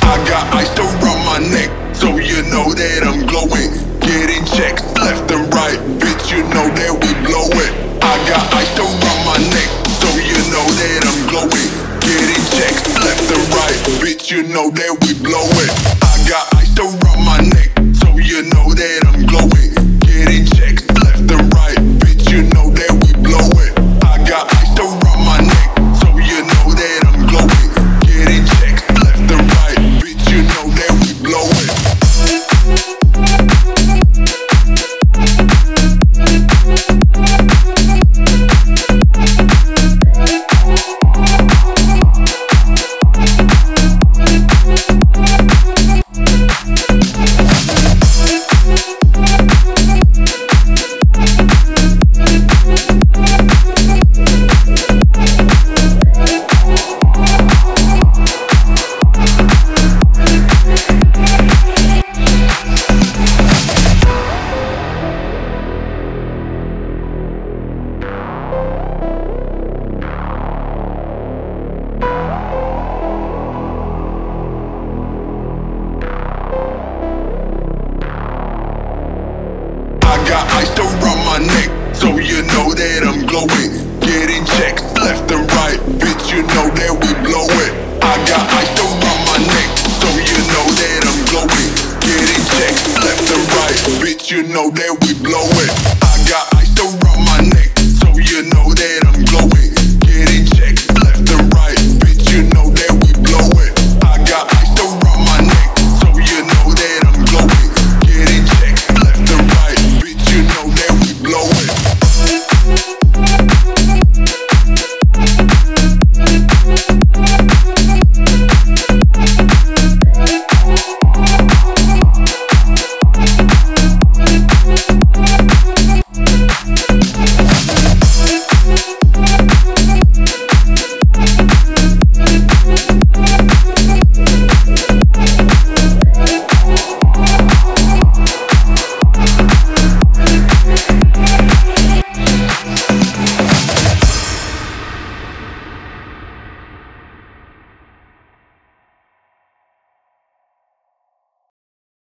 I got ice around my neck, so you know that I'm glowing. Getting checks left and right, bitch, you know that we blow it. I got ice around my neck, so you know that I'm glowing. Getting checks left and right, bitch, you know that we blow it. I got ice around my neck, so you know that I'm glowing. Getting checks left and right, bitch, you know that we blow it. I got ice around my neck, so you know that I'm glowing. Getting checks left and right, bitch, you know that we blow it. I got ice around my neck, so you know that I'm glowing. Getting checks left and right, bitch, you know that we